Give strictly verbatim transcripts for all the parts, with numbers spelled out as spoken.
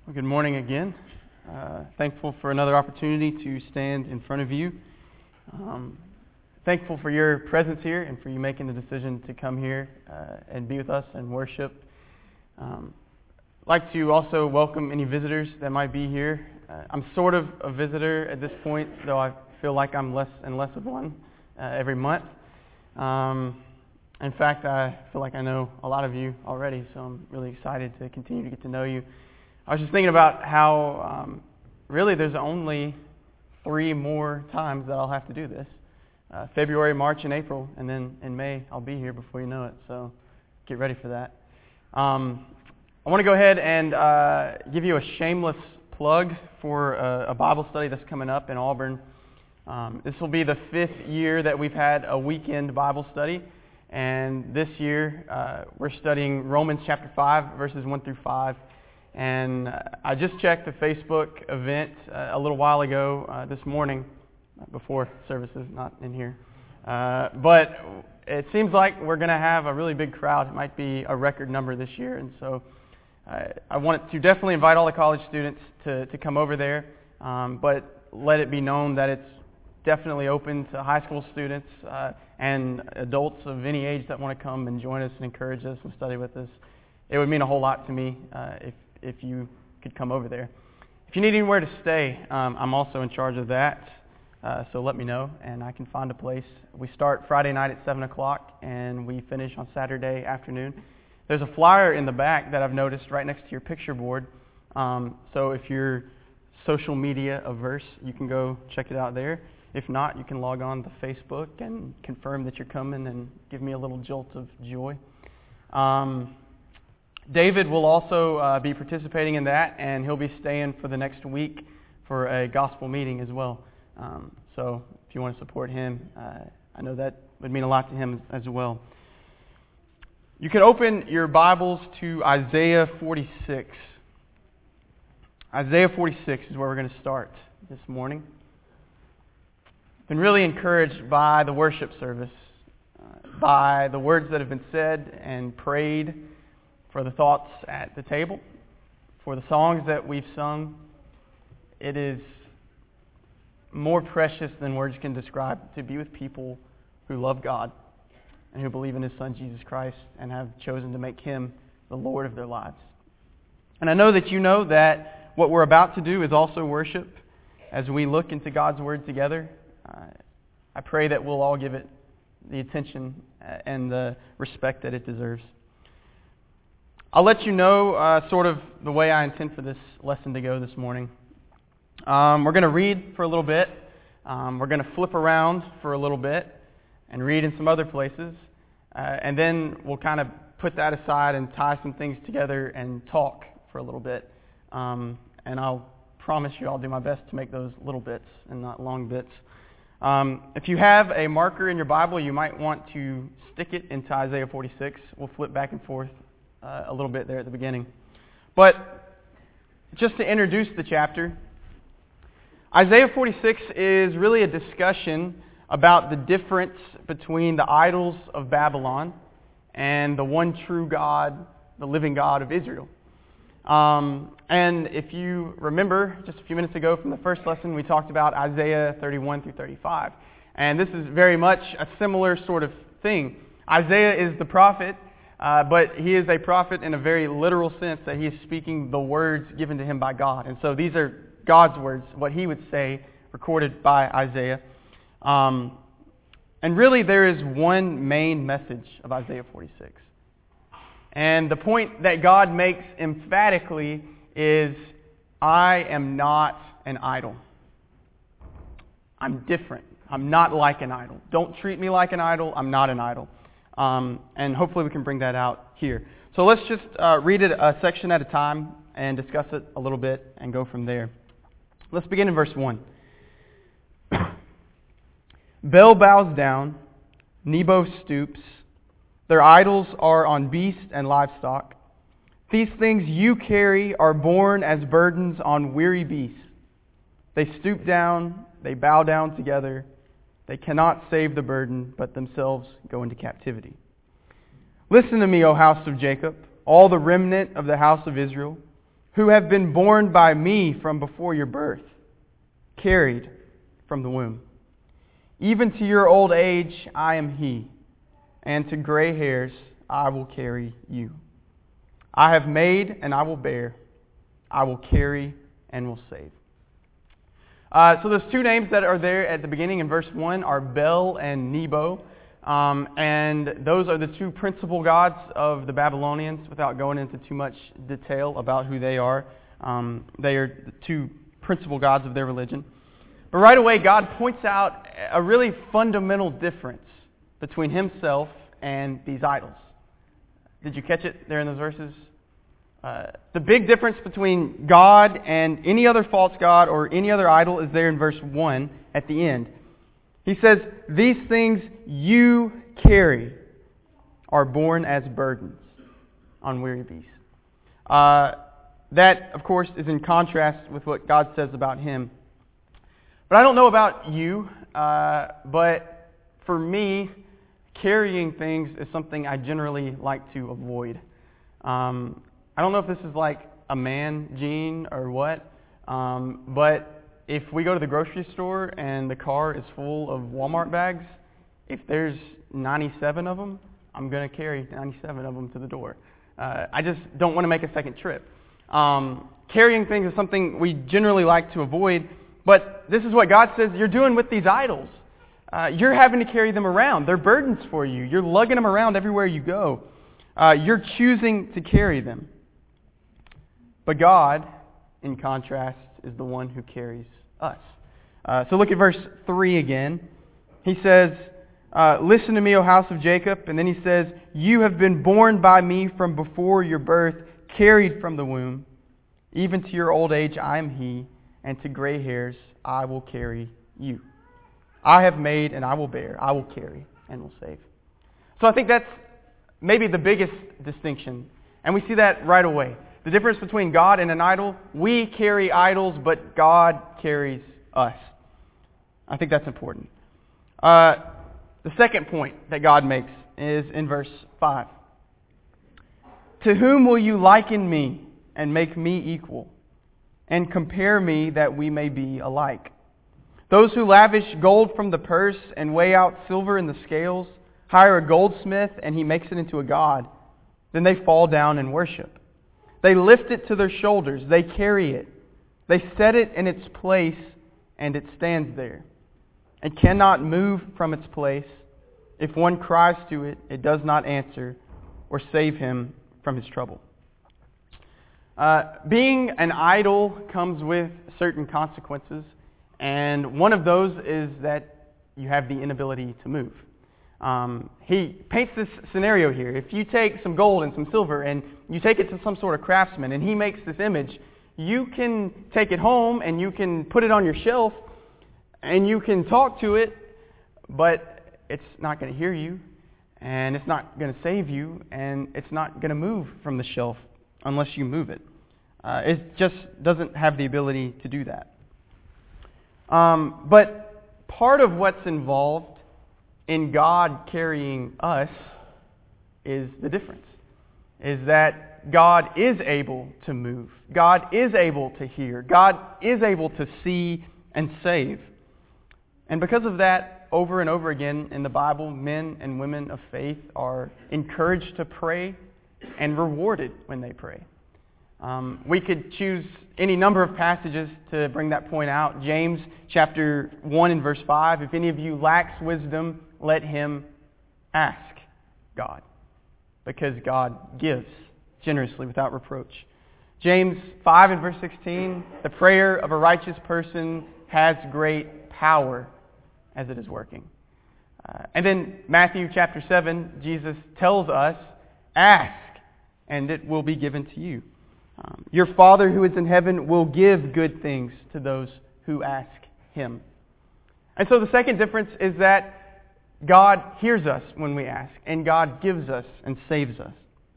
Well, good morning again. Uh, thankful for another opportunity to stand in front of you. Um, thankful for your presence here and for you making the decision to come here uh, and be with us and worship. Um, I'd like to also welcome any visitors that might be here. Uh, I'm sort of a visitor at this point, though I feel like I'm less and less of one uh, every month. Um, in fact, I feel like I know a lot of you already, so I'm really excited to continue to get to know you. I was just thinking about how um, really there's only three more times that I'll have to do this. Uh, February, March, and April, and then in May I'll be here before you know it, so get ready for that. Um, I want to go ahead and uh, give you a shameless plug for a, a Bible study that's coming up in Auburn. Um, this will be the fifth year that we've had a weekend Bible study, and this year uh, we're studying Romans chapter five, verses one through five. And I just checked the Facebook event uh, a little while ago, uh, this morning, before services, not in here. Uh, but it seems like we're going to have a really big crowd. It might be a record number this year. And so uh, I want to definitely invite all the college students to, to come over there. Um, but let it be known that it's definitely open to high school students uh, and adults of any age that want to come and join us and encourage us and study with us. It would mean a whole lot to me uh, if if you could come over there. If you need anywhere to stay, um, I'm also in charge of that, uh, so let me know, and I can find a place. We start Friday night at seven o'clock, and we finish on Saturday afternoon. There's a flyer in the back that I've noticed right next to your picture board, um, so if you're social media averse, you can go check it out there. If not, you can log on to Facebook and confirm that you're coming and give me a little jolt of joy. Um, David will also uh, be participating in that, and he'll be staying for the next week for a gospel meeting as well. Um, so if you want to support him, uh, I know that would mean a lot to him as well. You can open your Bibles to Isaiah forty-six. Isaiah forty-six is where we're going to start this morning. I've been really encouraged by the worship service, uh, by the words that have been said and prayed, for the thoughts at the table, for the songs that we've sung. It is more precious than words can describe to be with people who love God and who believe in His Son, Jesus Christ, and have chosen to make Him the Lord of their lives. And I know that you know that what we're about to do is also worship as we look into God's Word together. Uh, I pray that we'll all give it the attention and the respect that it deserves. I'll let you know uh, sort of the way I intend for this lesson to go this morning. Um, we're going to read for a little bit. Um, we're going to flip around for a little bit and read in some other places. Uh, and then we'll kind of put that aside and tie some things together and talk for a little bit. Um, and I'll promise you I'll do my best to make those little bits and not long bits. Um, if you have a marker in your Bible, you might want to stick it into Isaiah forty-six. We'll flip back and forth Uh, a little bit there at the beginning. But just to introduce the chapter, Isaiah forty-six is really a discussion about the difference between the idols of Babylon and the one true God, the living God of Israel. Um, and if you remember, just a few minutes ago from the first lesson, we talked about Isaiah thirty-one through thirty-five. And this is very much a similar sort of thing. Isaiah is the prophet, Uh, but he is a prophet in a very literal sense that he is speaking the words given to him by God. And so these are God's words, what he would say, recorded by Isaiah. Um, and really there is one main message of Isaiah forty-six. And the point that God makes emphatically is, I am not an idol. I'm different. I'm not like an idol. Don't treat me like an idol. I'm not an idol. Um, and hopefully we can bring that out here. So let's just uh, read it a section at a time and discuss it a little bit and go from there. Let's begin in verse one. Bel bows down, Nebo stoops. Their idols are on beast and livestock. These things you carry are borne as burdens on weary beasts. They stoop down, they bow down together. They cannot save the burden, but themselves go into captivity. Listen to me, O house of Jacob, all the remnant of the house of Israel. who have been born by me from before your birth, carried from the womb. Even to your old age I am He, and to gray hairs I will carry you. I have made and I will bear. I will carry and will save. Uh, so those two names that are there at the beginning in verse one are Bel and Nebo. Um, and those are the two principal gods of the Babylonians, without going into too much detail about who they are. Um, they are the two principal gods of their religion. But right away, God points out a really fundamental difference between Himself and these idols. Did you catch it there in those verses? Uh, the big difference between God and any other false god or any other idol is there in verse one at the end. He says, these things you carry are borne as burdens on weary beasts. Uh, that, of course, is in contrast with what God says about Him. But I don't know about you, uh, but for me, carrying things is something I generally like to avoid. Um, I don't know if this is like a man gene or what, um, but if we go to the grocery store and the car is full of Walmart bags, if there's ninety-seven of them, I'm going to carry ninety-seven of them to the door. Uh, I just don't want to make a second trip. Um, carrying things is something we generally like to avoid, but this is what God says you're doing with these idols. Uh, you're having to carry them around. They're burdens for you. You're lugging them around everywhere you go. Uh, you're choosing to carry them. But God, in contrast, is the one who carries us. Uh, so look at verse three again. He says, uh, listen to me, O house of Jacob. And then he says, you have been born by me from before your birth, carried from the womb. Even to your old age I am He, and to gray hairs I will carry you. I have made and I will bear. I will carry and will save. So I think that's maybe the biggest distinction. And we see that right away. The difference between God and an idol, we carry idols, but God carries us. I think that's important. Uh, the second point that God makes is in verse five. To whom will you liken me and make me equal, and compare me that we may be alike? Those who lavish gold from the purse and weigh out silver in the scales, hire a goldsmith and he makes it into a god. Then they fall down and worship. They lift it to their shoulders. They carry it. They set it in its place, and it stands there. It cannot move from its place. If one cries to it, it does not answer or save him from his trouble. Uh, being an idol comes with certain consequences, and one of those is that you have the inability to move. Um, he paints this scenario here. If you take some gold and some silver and you take it to some sort of craftsman and he makes this image, you can take it home and you can put it on your shelf and you can talk to it, but it's not going to hear you and it's not going to save you and it's not going to move from the shelf unless you move it. Uh, it just doesn't have the ability to do that. Um, but part of what's involved in God carrying us is the difference. Is that God is able to move. God is able to hear. God is able to see and save. And because of that, over and over again in the Bible, men and women of faith are encouraged to pray and rewarded when they pray. Um, we could choose any number of passages to bring that point out. James chapter one and verse five, if any of you lacks wisdom, let him ask God, because God gives generously without reproach. James five and verse sixteen, the prayer of a righteous person has great power as it is working. Uh, and then Matthew chapter seven, Jesus tells us, ask and it will be given to you. Um, your Father who is in heaven will give good things to those who ask Him. And so the second difference is that God hears us when we ask, and God gives us and saves us.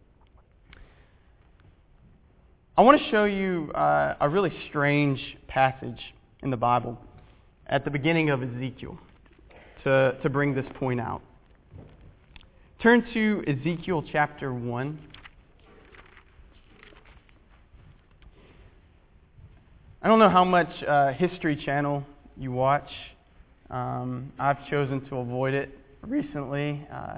I want to show you uh, a really strange passage in the Bible at the beginning of Ezekiel to, to bring this point out. Turn to Ezekiel chapter one. I don't know how much uh, History Channel you watch. Um, I've chosen to avoid it recently. Uh,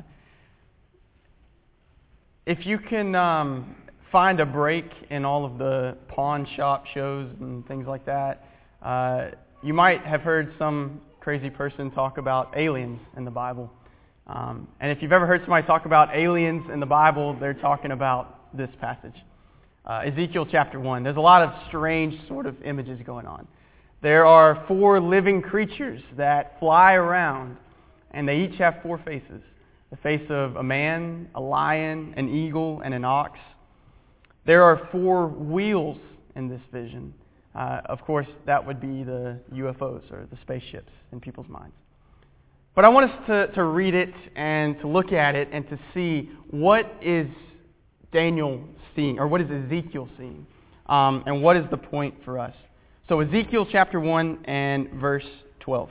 if you can um, find a break in all of the pawn shop shows and things like that, uh, you might have heard some crazy person talk about aliens in the Bible. Um, and if you've ever heard somebody talk about aliens in the Bible, they're talking about this passage. Uh, Ezekiel chapter one. There's a lot of strange sort of images going on. There are four living creatures that fly around, and they each have four faces. The face of a man, a lion, an eagle, and an ox. There are four wheels in this vision. Uh, of course, that would be the U F Os or the spaceships in people's minds. But I want us to, to read it and to look at it and to see what is Daniel seeing, or what is Ezekiel seeing, um, and what is the point for us. So Ezekiel chapter one and verse twelve.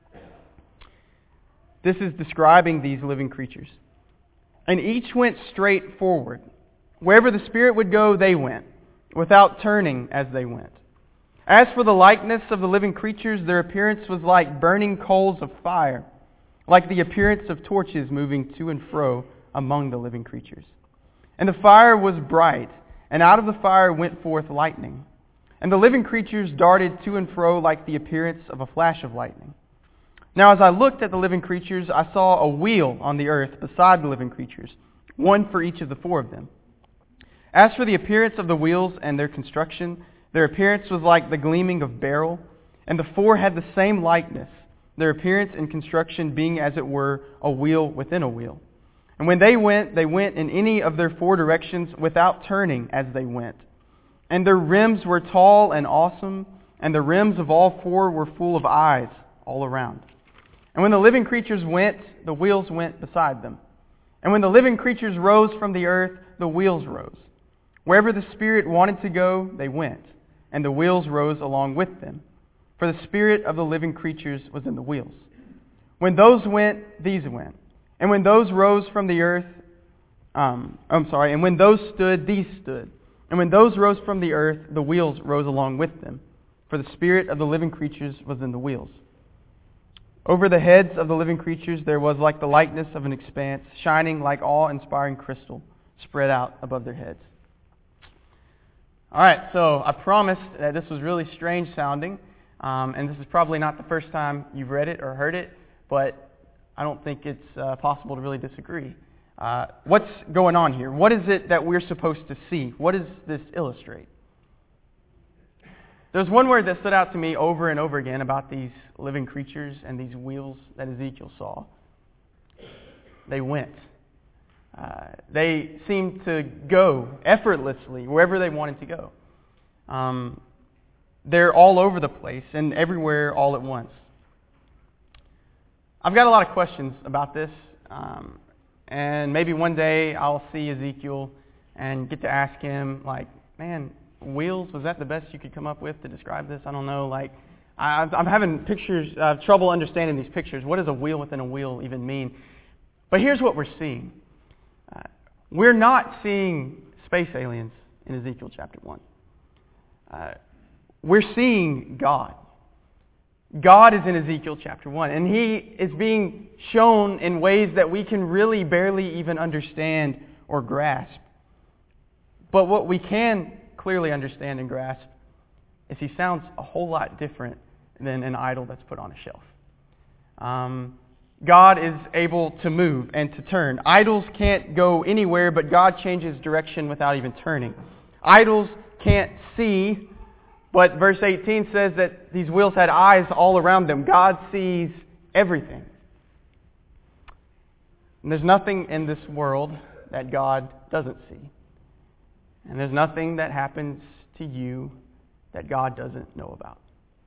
This is describing these living creatures. And each went straight forward. Wherever the Spirit would go, they went, without turning as they went. As for the likeness of the living creatures, their appearance was like burning coals of fire, like the appearance of torches moving to and fro among the living creatures. And the fire was bright, and out of the fire went forth lightning. And the living creatures darted to and fro like the appearance of a flash of lightning. Now as I looked at the living creatures, I saw a wheel on the earth beside the living creatures, one for each of the four of them. As for the appearance of the wheels and their construction, their appearance was like the gleaming of beryl, and the four had the same likeness, their appearance and construction being as it were a wheel within a wheel. And when they went, they went in any of their four directions without turning as they went. And their rims were tall and awesome, and the rims of all four were full of eyes all around. And when the living creatures went, the wheels went beside them. And when the living creatures rose from the earth, the wheels rose. Wherever the Spirit wanted to go, they went, and the wheels rose along with them. For the spirit of the living creatures was in the wheels. When those went, these went. And when those rose from the earth, um, I'm sorry, and when those stood, these stood. And when those rose from the earth, the wheels rose along with them. For the spirit of the living creatures was in the wheels. Over the heads of the living creatures there was like the likeness of an expanse, shining like awe-inspiring crystal, spread out above their heads. All right, so I promised that this was really strange sounding. Um, and this is probably not the first time you've read it or heard it, but I don't think it's uh, possible to really disagree. Uh, what's going on here? What is it that we're supposed to see? What does this illustrate? There's one word that stood out to me over and over again about these living creatures and these wheels that Ezekiel saw. They went. Uh, they seemed to go effortlessly wherever they wanted to go. Um, They're all over the place and everywhere all at once. I've got a lot of questions about this, um, and maybe one day I'll see Ezekiel and get to ask him, like, man, wheels, was that the best you could come up with to describe this? I don't know. Like, I, I'm having pictures, uh, trouble understanding these pictures. What does a wheel within a wheel even mean? But here's what we're seeing. Uh, we're not seeing space aliens in Ezekiel chapter one. Uh, We're seeing God. God is in Ezekiel chapter one, and He is being shown in ways that we can really barely even understand or grasp. But what we can clearly understand and grasp is He sounds a whole lot different than an idol that's put on a shelf. Um, God is able to move and to turn. Idols can't go anywhere, but God changes direction without even turning. Idols can't see, but verse eighteen says that these wheels had eyes all around them. God sees everything. And there's nothing in this world that God doesn't see. And there's nothing that happens to you that God doesn't know about.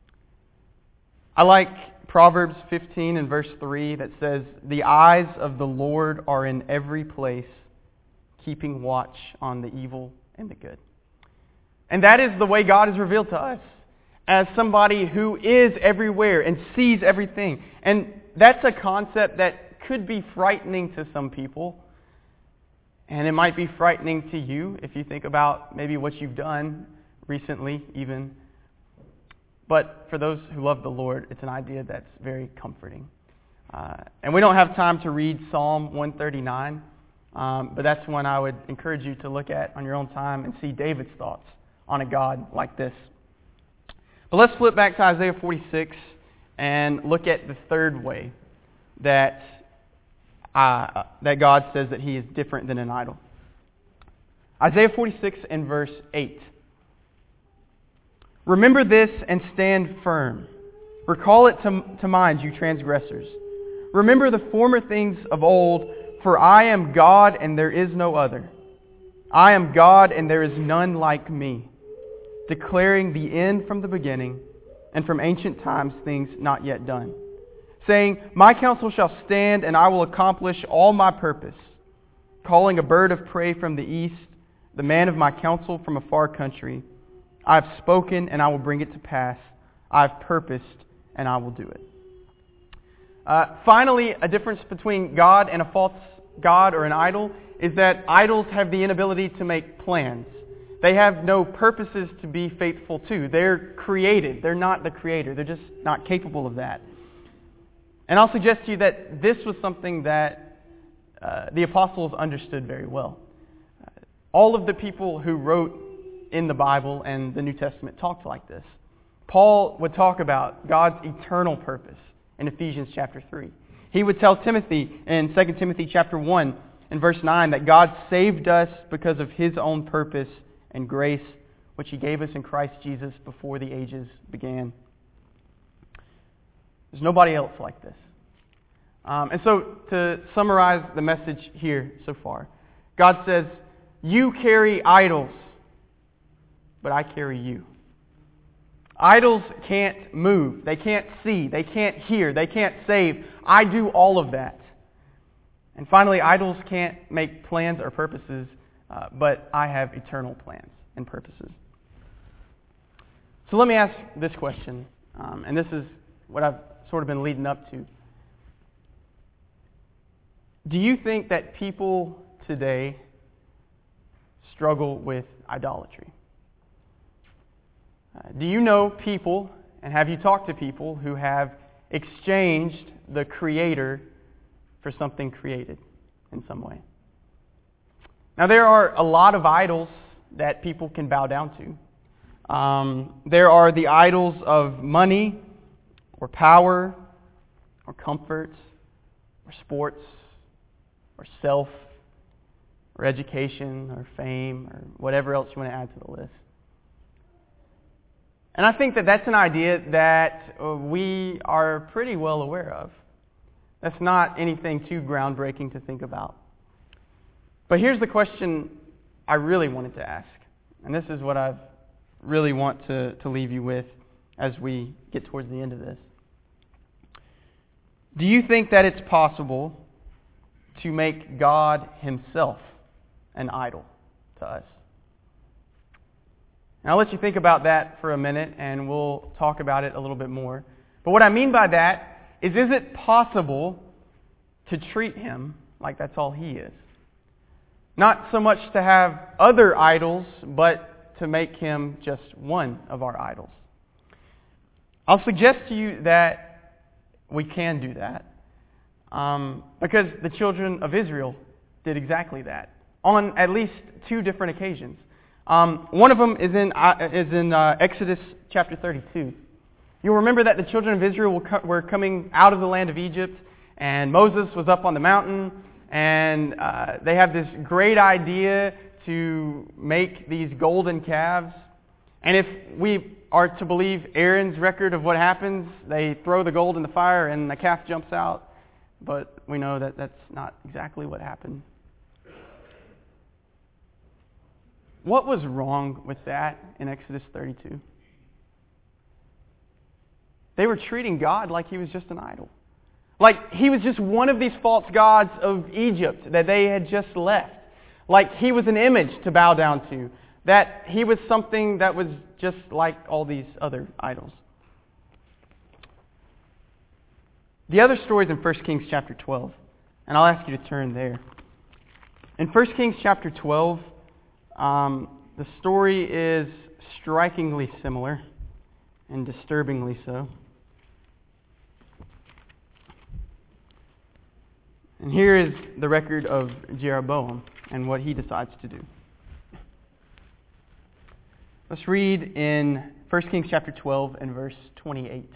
I like Proverbs fifteen and verse three that says, "The eyes of the Lord are in every place, keeping watch on the evil and the good." And that is the way God is revealed to us, as somebody who is everywhere and sees everything. And that's a concept that could be frightening to some people. And it might be frightening to you if you think about maybe what you've done recently, even. But for those who love the Lord, it's an idea that's very comforting. Uh, and we don't have time to read Psalm one thirty-nine, um, but that's one I would encourage you to look at on your own time and see David's thoughts on a God like this. But let's flip back to Isaiah forty-six and look at the third way that uh, that God says that He is different than an idol. Isaiah forty-six and verse eight. Remember this and stand firm. Recall it to, to mind, you transgressors. Remember the former things of old, for I am God and there is no other. I am God and there is none like me, declaring the end from the beginning, and from ancient times things not yet done, saying, my counsel shall stand, and I will accomplish all my purpose, calling a bird of prey from the east, the man of my counsel from a far country. I have spoken, and I will bring it to pass. I have purposed, and I will do it. Uh, finally, a difference between God and a false god or an idol is that idols have the inability to make plans. They have no purposes to be faithful to. They're created. They're not the creator. They're just not capable of that. And I'll suggest to you that this was something that uh, the apostles understood very well. Uh, all of the people who wrote in the Bible and the New Testament talked like this. Paul would talk about God's eternal purpose in Ephesians chapter three. He would tell Timothy in Second Timothy chapter one and verse nine that God saved us because of His own purpose and grace, which He gave us in Christ Jesus before the ages began. There's nobody else like this. Um, and so, to summarize the message here so far, God says, you carry idols, but I carry you. Idols can't move. They can't see. They can't hear. They can't save. I do all of that. And finally, idols can't make plans or purposes, uh, but I have eternal plans and purposes. So let me ask this question, um, and this is what I've sort of been leading up to. Do you think that people today struggle with idolatry? Uh, do you know people, and have you talked to people who have exchanged the Creator for something created in some way? Now, there are a lot of idols that people can bow down to. Um, there are the idols of money, or power, or comfort, or sports, or self, or education, or fame, or whatever else you want to add to the list. And I think that that's an idea that we are pretty well aware of. That's not anything too groundbreaking to think about. But here's the question I really wanted to ask. And this is what I really want to, to leave you with as we get towards the end of this. Do you think that it's possible to make God Himself an idol to us? Now, I'll let you think about that for a minute, and we'll talk about it a little bit more. But what I mean by that is, is it possible to treat Him like that's all He is? Not so much to have other idols, but to make Him just one of our idols. I'll suggest to you that we can do that, um, because the children of Israel did exactly that on at least two different occasions. Um, one of them is in uh, is in uh, Exodus chapter thirty-two. You'll remember that the children of Israel were coming out of the land of Egypt, and Moses was up on the mountain, and uh, they have this great idea to make these golden calves. And if we are to believe Aaron's record of what happens, they throw the gold in the fire and the calf jumps out. But we know that that's not exactly what happened. What was wrong with that in Exodus thirty-two? They were treating God like He was just an idol. Like He was just one of these false gods of Egypt that they had just left. Like He was an image to bow down to. That He was something that was just like all these other idols. The other story is in First Kings chapter twelve. And I'll ask you to turn there. In First Kings chapter twelve, Um, the story is strikingly similar. and disturbingly so. And here is the record of Jeroboam and what he decides to do. Let's read in First Kings chapter twelve and verse twenty-eight.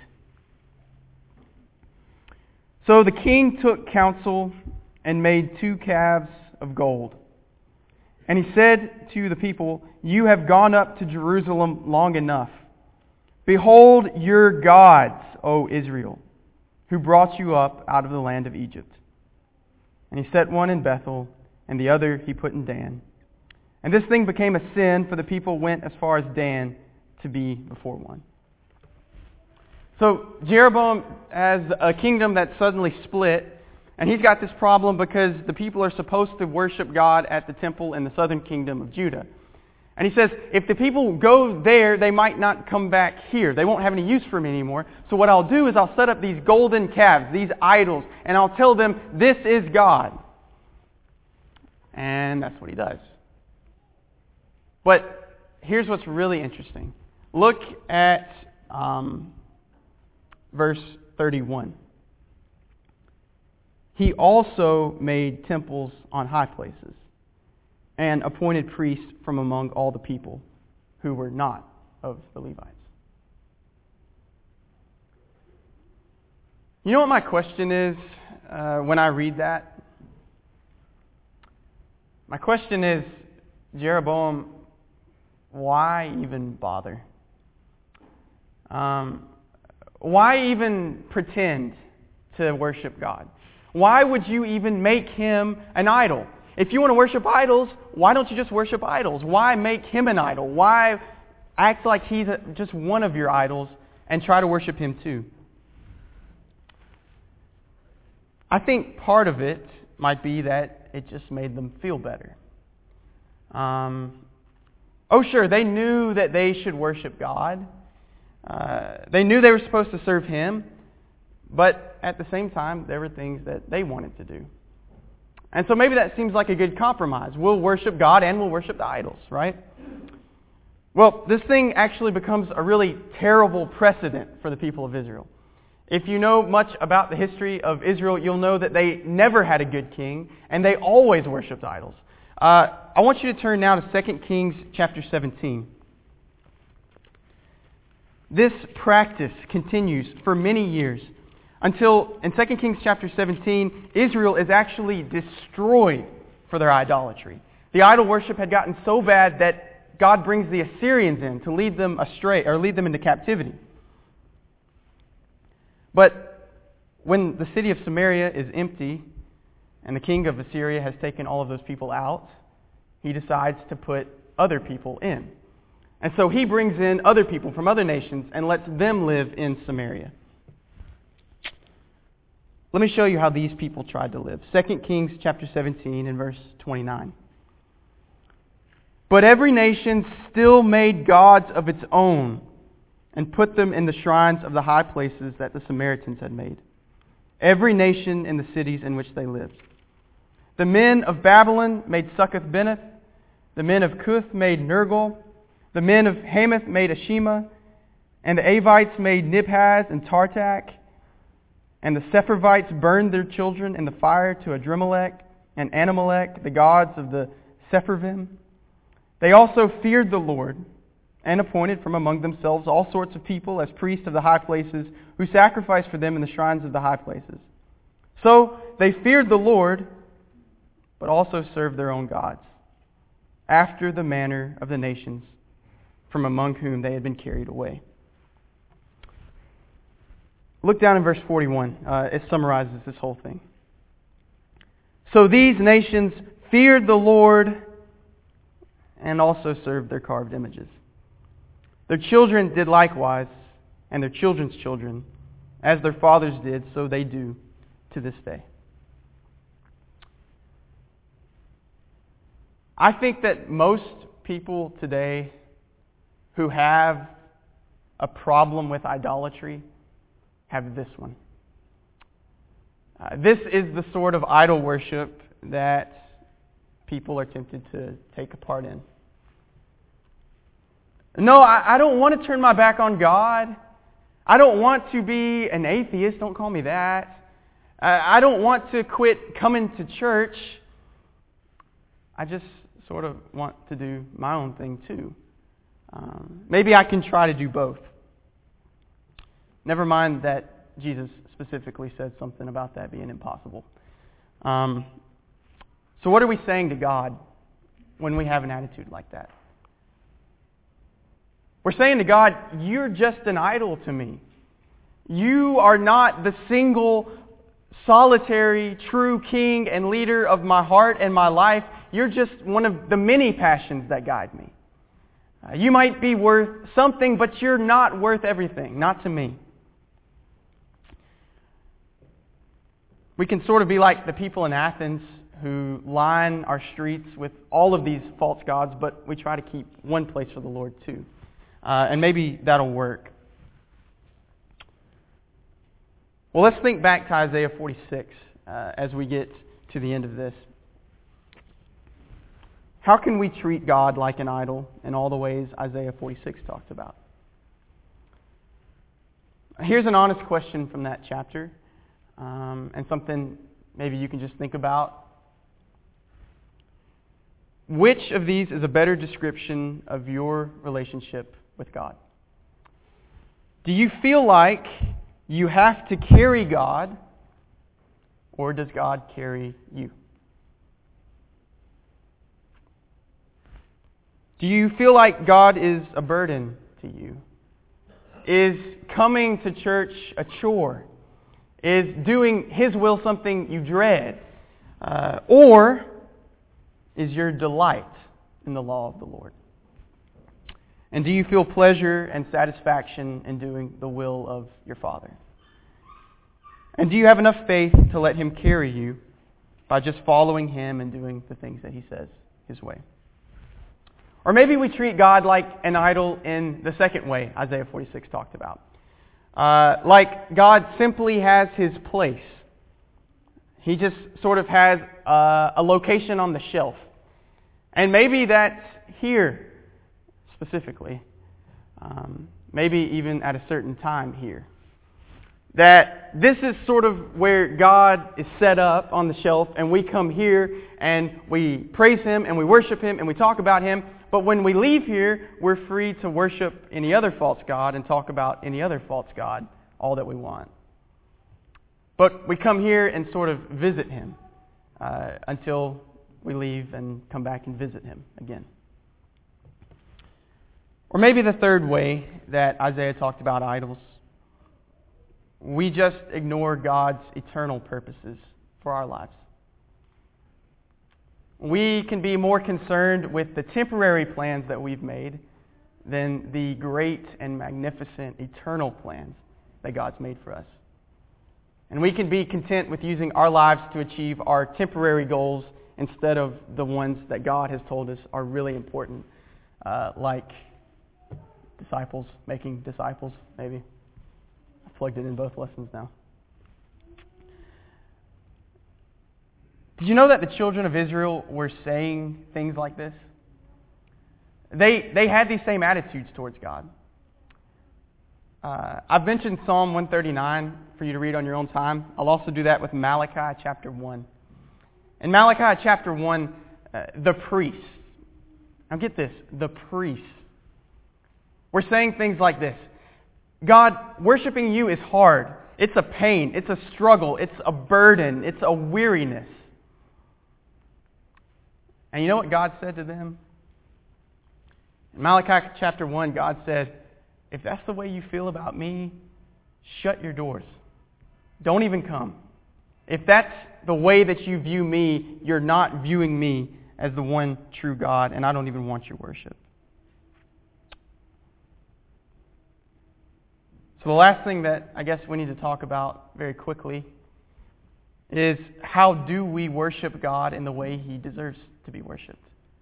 So the king took counsel and made two calves of gold. And he said to the people, "You have gone up to Jerusalem long enough. Behold your gods, O Israel, who brought you up out of the land of Egypt." And he set one in Bethel, and the other he put in Dan. And this thing became a sin, for the people went as far as Dan to be before one. So Jeroboam has a kingdom that's suddenly split, and he's got this problem because the people are supposed to worship God at the temple in the southern kingdom of Judah. And he says, if the people go there, they might not come back here. They won't have any use for me anymore. So what I'll do is I'll set up these golden calves, these idols, and I'll tell them, this is God. And that's what he does. But here's what's really interesting. Look at um, verse thirty-one. He also made temples on high places and appointed priests from among all the people who were not of the Levites. You know what my question is uh, when I read that? My question is, Jeroboam, why even bother? Um, why even pretend to worship God? Why would you even make him an idol? If you want to worship idols, why don't you just worship idols? Why make him an idol? Why act like he's a, just one of your idols and try to worship him too? I think part of it might be that it just made them feel better. Um, oh, sure, they knew that they should worship God. Uh, they knew they were supposed to serve him. But at the same time, there were things that they wanted to do. And so maybe that seems like a good compromise. We'll worship God and we'll worship the idols, right? Well, this thing actually becomes a really terrible precedent for the people of Israel. If you know much about the history of Israel, you'll know that they never had a good king, and they always worshipped idols. Uh, I want you to turn now to Second Kings chapter seventeen. This practice continues for many years, until in Second Kings chapter seventeen, Israel is actually destroyed for their idolatry. The idol worship had gotten so bad that God brings the Assyrians in to lead them astray, or lead them into captivity. But when the city of Samaria is empty and the king of Assyria has taken all of those people out, he decides to put other people in. And so he brings in other people from other nations and lets them live in Samaria. Let me show you how these people tried to live. Second Kings chapter seventeen and verse twenty-nine. But every nation still made gods of its own and put them in the shrines of the high places that the Samaritans had made. Every nation in the cities in which they lived. The men of Babylon made Succoth-Beneth. The men of Cuth made Nergal. The men of Hamath made Ashima. And the Avites made Nibhaz and Tartak. And the Sepharvites burned their children in the fire to Adrimelech and Anamelech, the gods of the Sepharvim. They also feared the Lord and appointed from among themselves all sorts of people as priests of the high places who sacrificed for them in the shrines of the high places. So they feared the Lord, but also served their own gods, after the manner of the nations from among whom they had been carried away. Look down in verse forty-one. Uh, it summarizes this whole thing. So these nations feared the Lord and also served their carved images. Their children did likewise, and their children's children, as their fathers did, so they do to this day. I think that most people today who have a problem with idolatry have this one. Uh, this is the sort of idol worship that people are tempted to take a part in. No, I, I don't want to turn my back on God. I don't want to be an atheist. Don't call me that. I don't want to quit coming to church. I just sort of want to do my own thing too. Um, maybe I can try to do both. Never mind that Jesus specifically said something about that being impossible. Um, so what are we saying to God when we have an attitude like that? We're saying to God, you're just an idol to me. You are not the single, solitary, true king and leader of my heart and my life. You're just one of the many passions that guide me. Uh, you might be worth something, but you're not worth everything, not to me. We can sort of be like the people in Athens who line our streets with all of these false gods, but we try to keep one place for the Lord too. Uh, and maybe that'll work. Well, let's think back to Isaiah forty-six uh, as we get to the end of this. How can we treat God like an idol in all the ways Isaiah forty-six talks about? Here's an honest question from that chapter, um, and something maybe you can just think about. Which of these is a better description of your relationship with God? Do you feel like you have to carry God, or does God carry you? Do you feel like God is a burden to you? Is coming to church a chore? Is doing His will something you dread? Uh, or is your delight in the law of the Lord? And do you feel pleasure and satisfaction in doing the will of your Father? And do you have enough faith to let Him carry you by just following Him and doing the things that He says His way? Or maybe we treat God like an idol in the second way Isaiah forty-six talked about. Uh, like God simply has His place. He just sort of has uh, a location on the shelf. And maybe that's here specifically. Um, maybe even at a certain time here. That this is sort of where God is set up on the shelf, and we come here and we praise Him and we worship Him and we talk about Him. But when we leave here, we're free to worship any other false god and talk about any other false god all that we want. But we come here and sort of visit Him uh, until we leave and come back and visit Him again. Or maybe the third way that Isaiah talked about idols. We just ignore God's eternal purposes for our lives. We can be more concerned with the temporary plans that we've made than the great and magnificent eternal plans that God's made for us. And we can be content with using our lives to achieve our temporary goals instead of the ones that God has told us are really important, uh, like disciples, making disciples, maybe. I've plugged it in both lessons now. Did you know that the children of Israel were saying things like this? They they had these same attitudes towards God. Uh, I've mentioned Psalm one thirty-nine for you to read on your own time. I'll also do that with Malachi chapter one. In Malachi chapter one, uh, the priests, now get this, the priests, we're saying things like this. God, worshiping you is hard. It's a pain. It's a struggle. It's a burden. It's a weariness. And you know what God said to them? In Malachi chapter one, God said, if that's the way you feel about me, shut your doors. Don't even come. If that's the way that you view me, you're not viewing me as the one true God, and I don't even want your worship. So the last thing that I guess we need to talk about very quickly is how do we worship God in the way He deserves to be worshipped?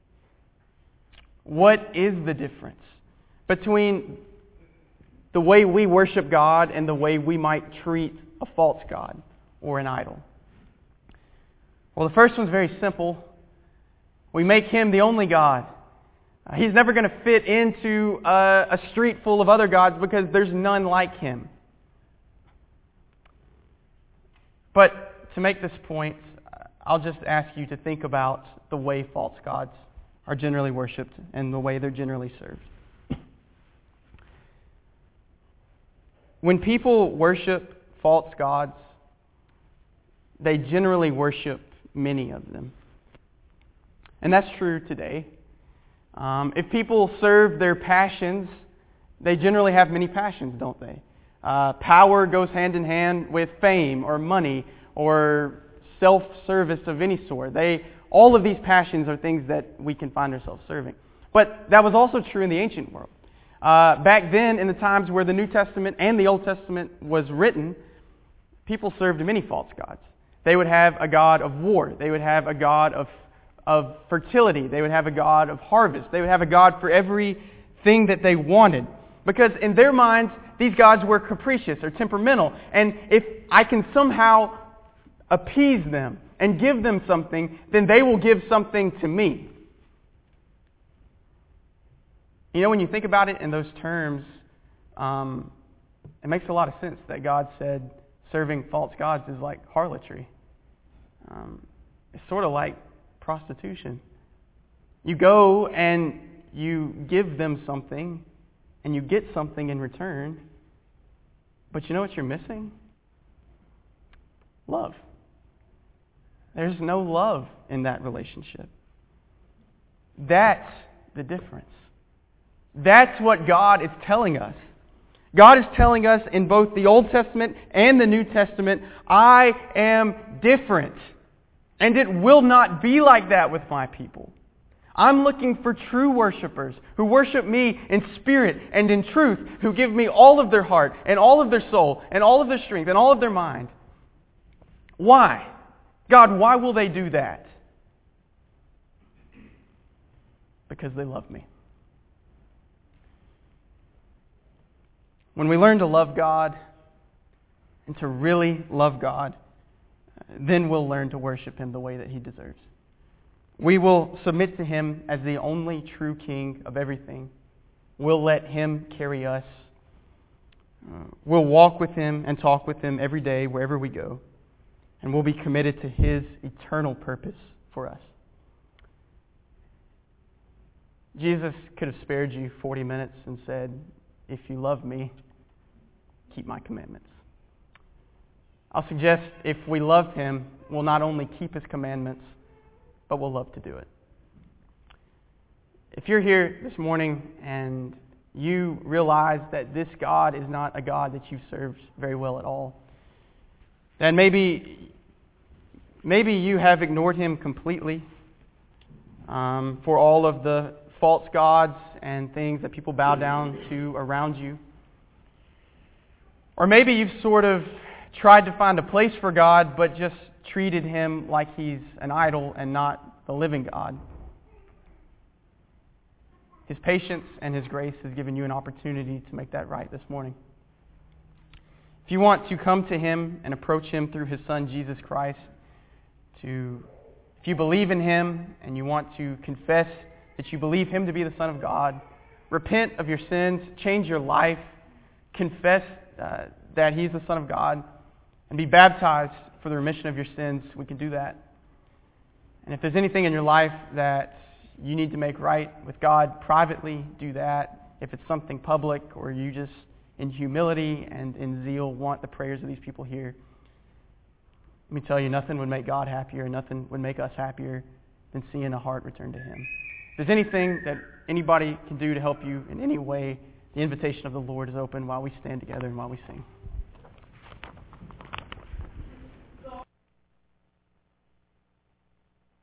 What is the difference between the way we worship God and the way we might treat a false god or an idol? Well, the first one's very simple. We make Him the only God. Uh, he's never going to fit into uh, a street full of other gods because there's none like Him. But to make this point, I'll just ask you to think about the way false gods are generally worshipped and the way they're generally served. When people worship false gods, they generally worship many of them. And that's true today. Um, if people serve their passions, they generally have many passions, don't they? Uh, power goes hand in hand with fame or money or self-service of any sort. They, all of these passions are things that we can find ourselves serving. But that was also true in the ancient world. Uh, back then, in the times where the New Testament and the Old Testament was written, people served many false gods. They would have a god of war. They would have a god of, of fertility. They would have a god of harvest. They would have a god for everything that they wanted. Because in their minds, these gods were capricious or temperamental. And if I can somehow appease them and give them something, then they will give something to me. You know, when you think about it in those terms, um, it makes a lot of sense that God said serving false gods is like harlotry. Um, it's sort of like prostitution. You go and you give them something, and you get something in return, but you know what you're missing? Love. There's no love in that relationship. That's the difference. That's what God is telling us. God is telling us in both the Old Testament and the New Testament, I am different. And it will not be like that with my people. I'm looking for true worshipers who worship me in spirit and in truth, who give me all of their heart and all of their soul and all of their strength and all of their mind. Why? God, why will they do that? Because they love me. When we learn to love God and to really love God, then we'll learn to worship Him the way that He deserves. We will submit to Him as the only true King of everything. We'll let Him carry us. Uh, we'll walk with Him and talk with Him every day wherever we go. And we'll be committed to His eternal purpose for us. Jesus could have spared you forty minutes and said, if you love me, keep my commandments. I'll suggest if we love Him, we'll not only keep His commandments, but we'll love to do it. If you're here this morning and you realize that this God is not a God that you've served very well at all, then maybe, maybe you have ignored Him completely um, for all of the false gods and things that people bow down to around you. Or maybe you've sort of tried to find a place for God, but just treated Him like He's an idol and not the living God. His patience and His grace has given you an opportunity to make that right this morning. If you want to come to Him and approach Him through His Son, Jesus Christ, to, if you believe in Him and you want to confess that you believe Him to be the Son of God, repent of your sins, change your life, confess uh, that He's the Son of God, and be baptized for the remission of your sins, we can do that. And if there's anything in your life that you need to make right with God privately, do that. If it's something public or you just in humility and in zeal want the prayers of these people here, let me tell you, nothing would make God happier, nothing would make us happier than seeing a heart return to Him. If there's anything that anybody can do to help you in any way, the invitation of the Lord is open while we stand together and while we sing.